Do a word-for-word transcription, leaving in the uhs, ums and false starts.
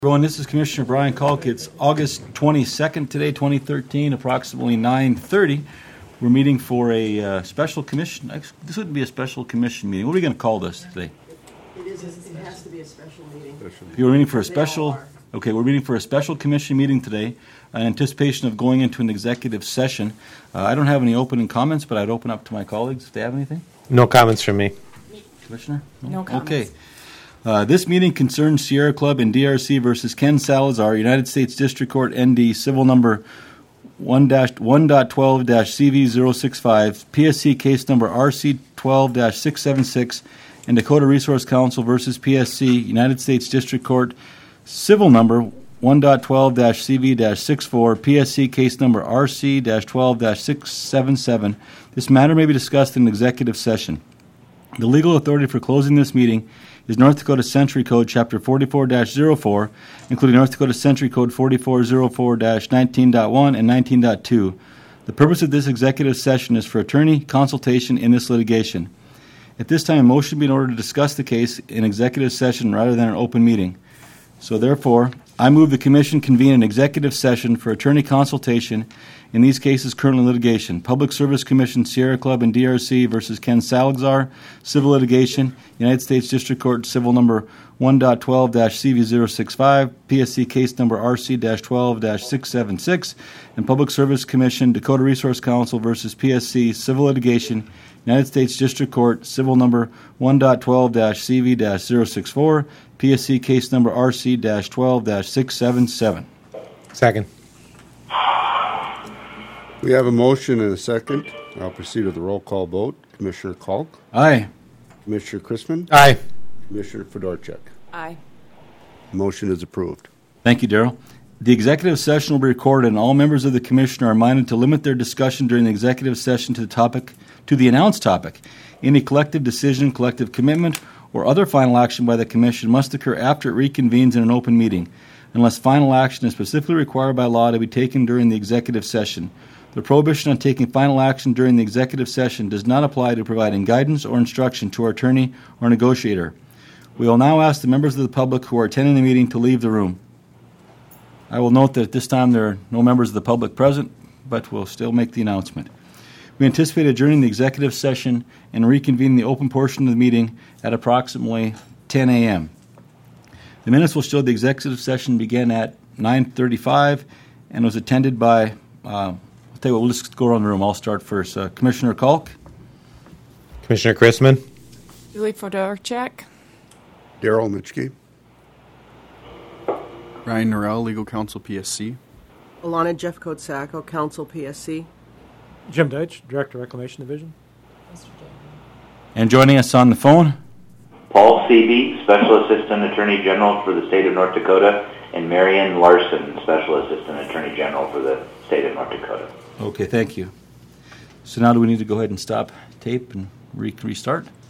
Everyone, this is Commissioner Brian Kalk. It's August twenty-second today, twenty thirteen, approximately nine thirty. We're meeting for a uh, special commission. Actually, this wouldn't be a special commission meeting. What are we going to call this today? It is. It has to be a special meeting. Okay, we're meeting for a special. Okay, we're meeting for a special commission meeting today in anticipation of going into an executive session. Uh, I don't have any opening comments, but I'd open up to my colleagues if they have anything. No comments from me. Commissioner? No, no comments. Okay. Uh, this meeting concerns Sierra Club and D R C versus Ken Salazar, United States District Court, N D, civil number one twelve C V zero six five, P S C case number R C twelve six seven six, and Dakota Resource Council versus P S C, United States District Court, civil number one twelve C V six four, P S C case number R C twelve six seven seven. This matter may be discussed in executive session. The legal authority for closing this meeting is North Dakota Century Code Chapter forty-four dash zero four, including North Dakota Century Code forty-four oh four dash nineteen point one and nineteen point two. The purpose of this executive session is for attorney consultation in this litigation. At this time, a motion be in order to discuss the case in executive session rather than an open meeting. So therefore, I move the Commission convene an executive session for attorney consultation in these cases currently in litigation. Public Service Commission, Sierra Club and D R C versus Ken Salazar, civil litigation, United States District Court, civil number one twelve C V zero six five, P S C case number R C twelve six seven six, and Public Service Commission, Dakota Resource Council versus P S C, civil litigation, United States District Court, civil number one twelve C V zero six four, P S C case number R C twelve six seven seven. Second. We have a motion and a second. I'll proceed with the roll call vote. Commissioner Kalk? Aye. Commissioner Chrisman? Aye. Commissioner Fedorchuk? Aye. Motion is approved. Thank you, Darrell. The executive session will be recorded, and all members of the Commission are reminded to limit their discussion during the executive session to the topic, to the announced topic. Any collective decision, collective commitment, or other final action by the Commission must occur after it reconvenes in an open meeting, unless final action is specifically required by law to be taken during the executive session. The prohibition on taking final action during the executive session does not apply to providing guidance or instruction to our attorney or negotiator. We will now ask the members of the public who are attending the meeting to leave the room. I will note that at this time there are no members of the public present, but we'll still make the announcement. We anticipate adjourning the executive session and reconvening the open portion of the meeting at approximately ten a.m. The minutes will show the executive session began at nine thirty-five and was attended by, uh, I'll tell you what, we'll just go around the room. I'll start first. Uh, Commissioner Kalk? Commissioner Chrisman? Julie Fedorchuk. Darrell Mitchke? Ryan Norrell, Legal Counsel, P S C. Alana Jeffcoat Sacco, Counsel, P S C. Jim Deitch, Director, Reclamation Division. And joining us on the phone? Paul Seavey, Special Assistant Attorney General for the State of North Dakota, and Marion Larson, Special Assistant Attorney General for the State of North Dakota. Okay, thank you. So now do we need to go ahead and stop tape and re- restart?